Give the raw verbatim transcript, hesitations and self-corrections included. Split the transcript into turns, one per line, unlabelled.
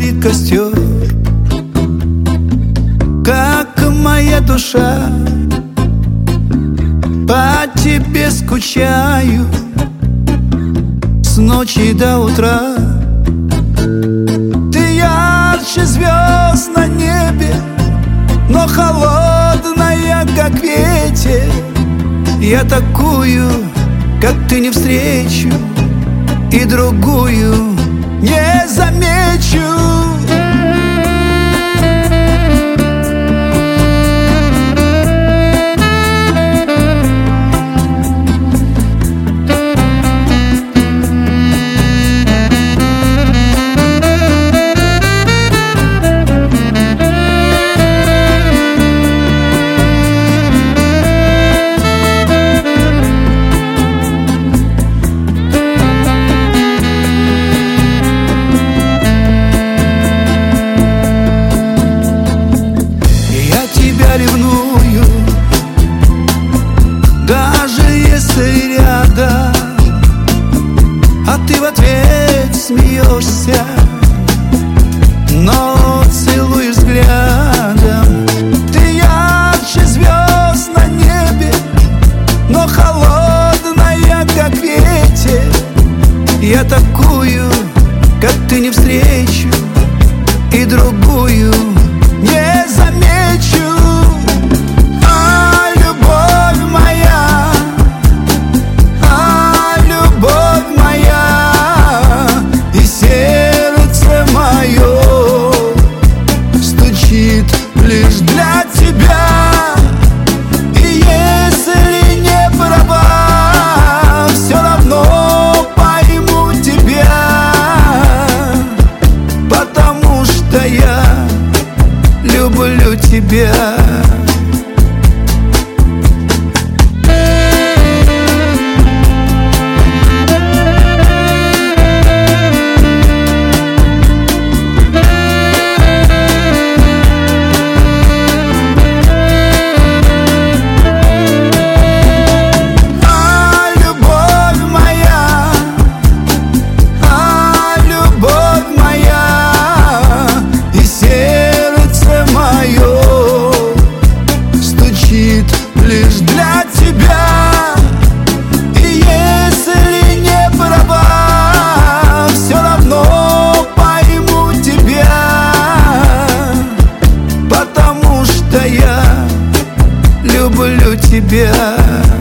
горит костер, как моя душа. По тебе скучаю с ночи до утра. Ты ярче звезд на небе, но холодная, как ветер. Я такую, как ты, не встречу, и другую не замечу. Ревную, даже если рядом, а ты в ответ смеешься, но целуешь взглядом. Ты ярче звезд на небе, но холодная, как ветер. Я такую, как ты, не встречу, и другую не замечу. Лишь для тебя. И если не права, все равно пойму тебя, потому что я люблю тебя. Лишь для тебя. И если не права, все равно пойму тебя, потому что я люблю тебя.